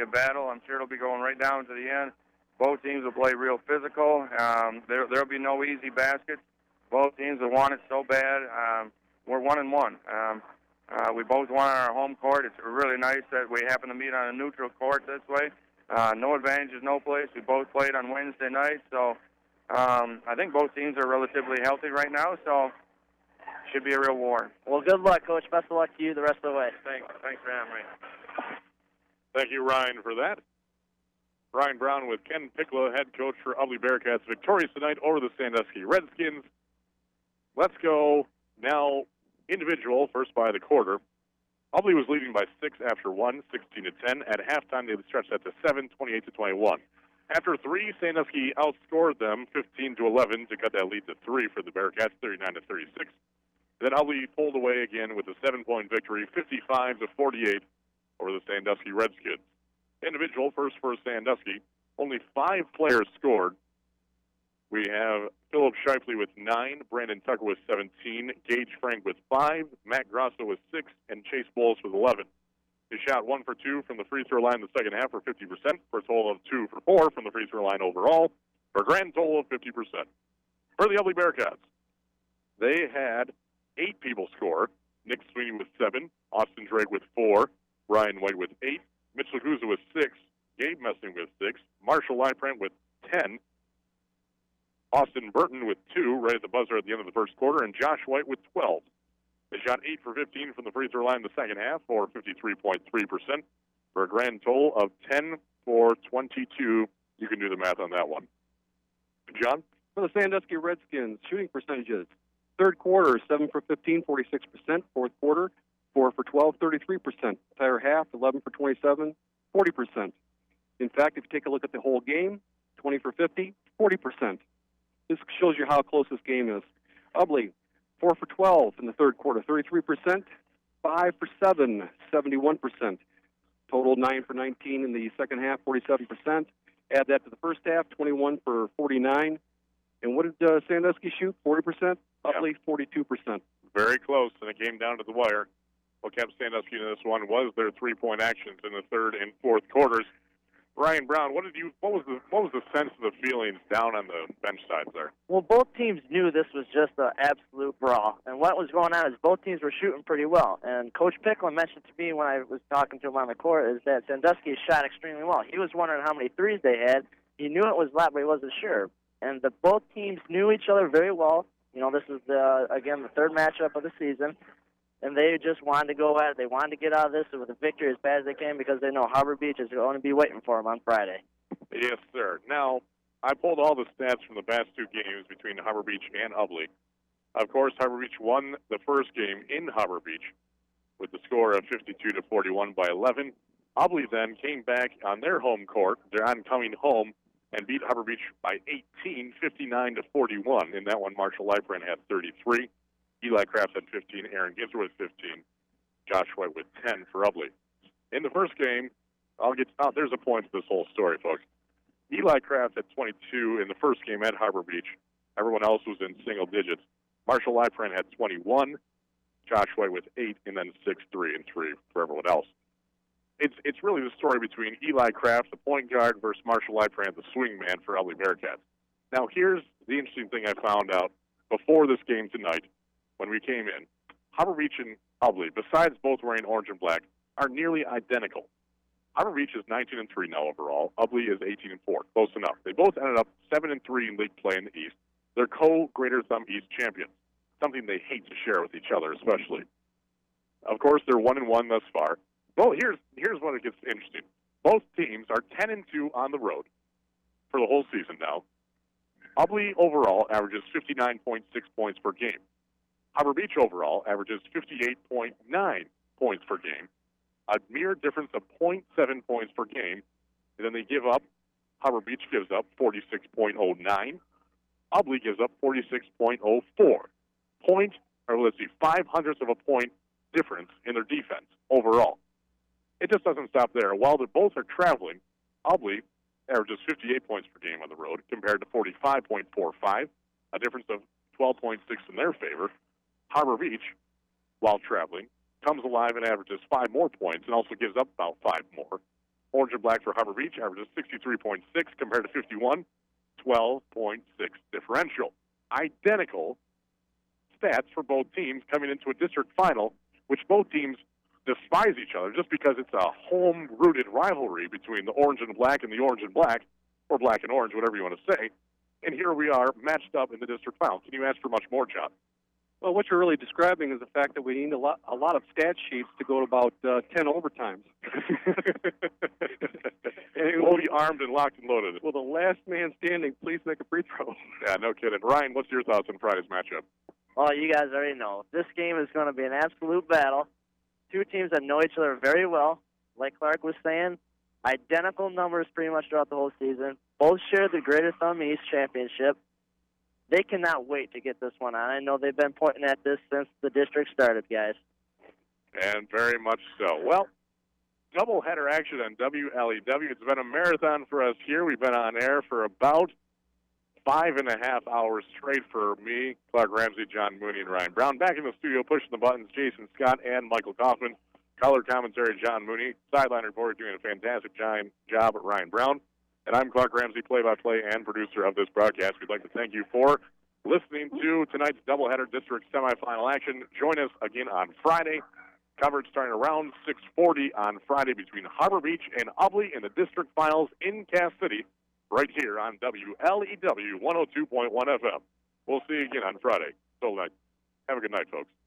a battle. I'm sure it'll be going right down to the end. Both teams will play real physical. There'll be no easy baskets. Both teams have won it so bad. We're 1-1. We both won on our home court. It's really nice that we happen to meet on a neutral court this way. No advantages, no place. We both played on Wednesday night, so I think both teams are relatively healthy right now, so should be a real war. Well, good luck, Coach. Best of luck to you the rest of the way. Thanks for having me. Thank you, Ryan, for that. Ryan Brown with Ken Pickla, head coach for Ubly Bearcats, victorious tonight over the Sandusky Redskins. Let's go now individual, first by the quarter. Ubly was leading by 6 after 1, 16-10. At halftime, they stretched that to 7, 28-21. After 3, Sandusky outscored them 15-11 to cut that lead to 3 for the Bearcats, 39-36. Then Ubly pulled away again with a 7-point victory, 55-48 over the Sandusky Redskins. Individual, first for Sandusky. Only 5 players scored. We have Philip Shifley with 9, Brandon Tucker with 17, Gage Frank with 5, Matt Grosso with 6, and Chase Bowles with 11. He shot 1 for 2 from the free throw line in the second half for 50%, for a total of 2 for 4 from the free throw line overall, for a grand total of 50%. For the Ubly Bearcats, they had 8 people score. Nick Sweeney with 7, Austin Drake with 4, Ryan White with 8, Mitch Laguza with 6, Gabe Messing with 6, Marshall Leiprant with 10, Austin Burton with 2 right at the buzzer at the end of the first quarter, and Josh White with 12. They shot 8 for 15 from the free throw line in the second half for 53.3%, for a grand total of 10 for 22. You can do the math on that one. John? For the Sandusky Redskins, shooting percentages. Third quarter, 7 for 15, 46%. Fourth quarter, 4 for 12, 33%. Entire half, 11 for 27, 40%. In fact, if you take a look at the whole game, 20 for 50, 40%. This shows you how close this game is. Ubly, 4 for 12 in the third quarter, 33%. 5 for 7, 71%. Total 9 for 19 in the second half, 47%. Add that to the first half, 21 for 49. And what did Sandusky shoot? 40%? Ubly, 42%. Very close, and it came down to the wire. What kept Sandusky in this one was their three-point actions in the third and fourth quarters. Ryan Brown, what was the sense of the feelings down on the bench sides there? Well, both teams knew this was just an absolute brawl. And what was going on is both teams were shooting pretty well. And Coach Pickla mentioned to me when I was talking to him on the court is that Sandusky shot extremely well. He was wondering how many threes they had. He knew it was a lot, but he wasn't sure. And both teams knew each other very well. You know, this is, again, the third matchup of the season. And they just wanted to go at it. They wanted to get out of this with a victory as bad as they can because they know Harbor Beach is going to be waiting for them on Friday. Yes, sir. Now, I pulled all the stats from the past 2 games between Harbor Beach and Ubly. Of course, Harbor Beach won the first game in Harbor Beach with the score of 52-41 by 11. Ubly then came back on their home court. They're on coming home and beat Harbor Beach by 18, 59-41. In that one, Marshall Leiprant had 33. Eli Crafts had 15, Aaron Gibbs with 15, Josh White with 10 for Ubly. In the first game, there's a point to this whole story, folks. Eli Crafts had 22 in the first game at Harbor Beach. Everyone else was in single digits. Marshall Leiprant had 21, Josh White with 8, and then 6, 3, and 3 for everyone else. It's really the story between Eli Crafts, the point guard, versus Marshall Leiprant, the swing man for Ubly Bearcats. Now, here's the interesting thing I found out before this game tonight. When we came in, Harbor Beach and Ubly, besides both wearing orange and black, are nearly identical. Harbor Beach is 19-3 now overall. Ubly is 18-4, close enough. They both ended up 7-3 in league play in the East. They're co-Greater Thumb East champions, something they hate to share with each other, especially. Of course, they're 1-1 thus far. Well, here's what it gets interesting. Both teams are 10-2 on the road for the whole season now. Ubly overall averages 59.6 points per game. Harbor Beach overall averages 58.9 points per game, a mere difference of 0.7 points per game. And then they give up, Harbor Beach gives up 46.09. Ubly gives up 46.04. 5/100ths of a point difference in their defense overall. It just doesn't stop there. While they both are traveling, Ubly averages 58 points per game on the road compared to 45.45, a difference of 12.6 in their favor. Harbor Beach, while traveling, comes alive and averages 5 more points and also gives up about 5 more. Orange and Black for Harbor Beach averages 63.6 compared to 51, 12.6 differential. Identical stats for both teams coming into a district final, which both teams despise each other just because it's a home-rooted rivalry between the Orange and Black and the Orange and Black, or Black and Orange, whatever you want to say. And here we are matched up in the district final. Can you ask for much more, John? Well, what you're really describing is the fact that we need a lot of stat sheets to go to about 10 overtimes. And we'll be armed and locked and loaded. Will the last man standing please make a free throw? Yeah, no kidding. Ryan, what's your thoughts on Friday's matchup? Oh, you guys already know. This game is going to be an absolute battle. Two teams that know each other very well. Like Clark was saying, identical numbers pretty much throughout the whole season. Both share the Greater Thumb East Championship. They cannot wait to get this one on. I know they've been pointing at this since the district started, guys. And very much so. Well, doubleheader action on WLEW. It's been a marathon for us here. We've been on air for about 5.5 hours straight for me, Clark Ramsey, John Mooney, and Ryan Brown. Back in the studio pushing the buttons, Jason Scott and Michael Kaufman. Color commentary, John Mooney. Sideline reporter doing a fantastic job at Ryan Brown. And I'm Clark Ramsey, play-by-play and producer of this broadcast. We'd like to thank you for listening to tonight's doubleheader district semifinal action. Join us again on Friday. Coverage starting around 6:40 on Friday between Harbor Beach and Ubley in the district finals in Cass City, right here on WLEW 102.1 FM. We'll see you again on Friday. So, have a good night, folks.